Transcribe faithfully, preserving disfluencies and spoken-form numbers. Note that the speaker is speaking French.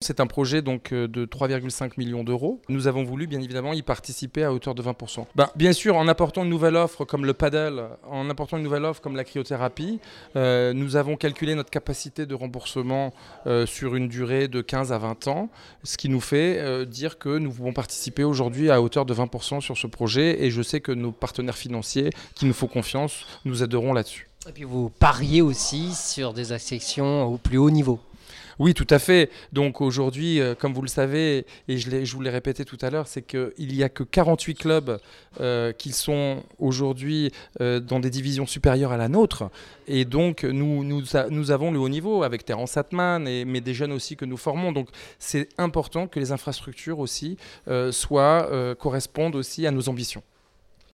c'est un projet donc, de trois virgule cinq millions d'euros. Nous avons voulu bien évidemment y participer à hauteur de vingt pour cent. Ben, bien sûr, en apportant une nouvelle offre comme le paddle, en apportant une nouvelle offre comme la cryothérapie, euh, nous avons calculé notre capacité de remboursement euh, sur une durée de quinze à vingt ans, ce qui nous fait euh, dire que nous pouvons participer aujourd'hui à hauteur de vingt pour cent sur ce projet, et je sais que nos partenaires financiers qui nous font confiance nous aideront là-dessus. Et puis vous pariez aussi sur des sections au plus haut niveau. Oui, tout à fait. Donc aujourd'hui, euh, comme vous le savez, et je, l'ai, je vous l'ai répété tout à l'heure, c'est qu'il n'y a que quarante-huit clubs euh, qui sont aujourd'hui euh, dans des divisions supérieures à la nôtre. Et donc nous, nous, nous avons le haut niveau avec Terence Atman, et, mais des jeunes aussi que nous formons. Donc c'est important que les infrastructures aussi euh, soient, euh, correspondent aussi à nos ambitions.